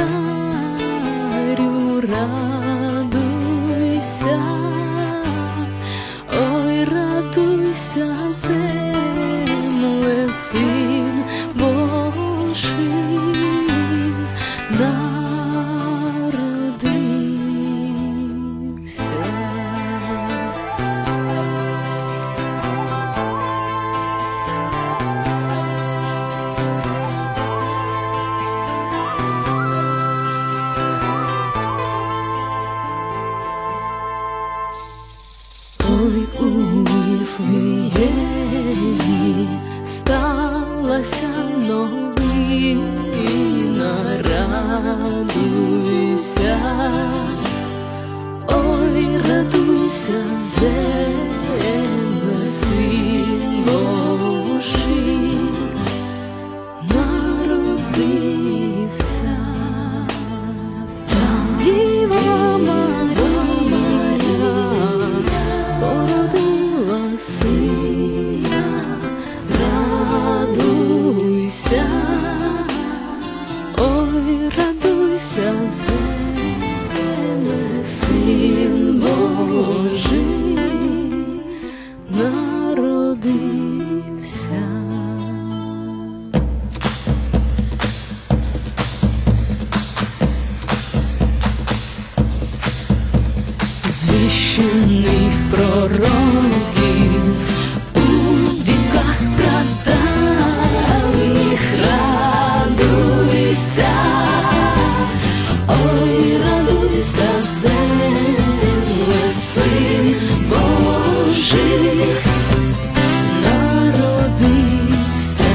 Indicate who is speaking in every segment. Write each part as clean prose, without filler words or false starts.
Speaker 1: царю, радуйся, ой, радуйся, земле, Син Божий народився. Ой, у Вифлеємі сталася новина, радуйся, ой, радуйся, земле, Син Божий народився. Там Діва Марія породила сина, радуйся, ой, радуйся, земле, Син Божий народився. Звіщений в пророків у віках прадавніх, радуйся, ой, радуйся, земле, Син Божий народився.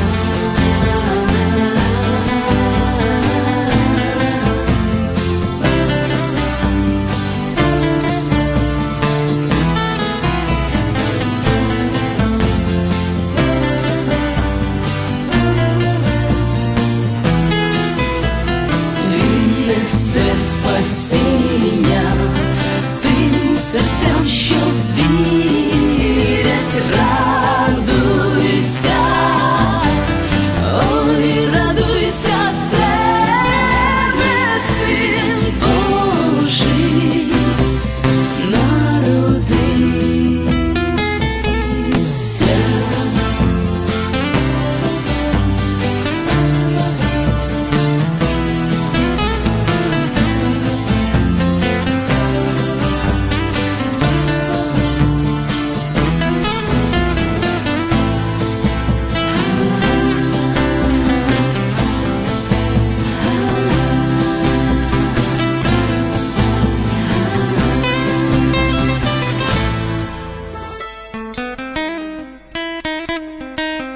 Speaker 1: Несе спасіння тим серцям, що вірять, радуйся, ой, радуйся, земле, Син Божий народився.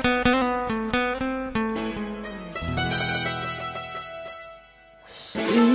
Speaker 1: Sweet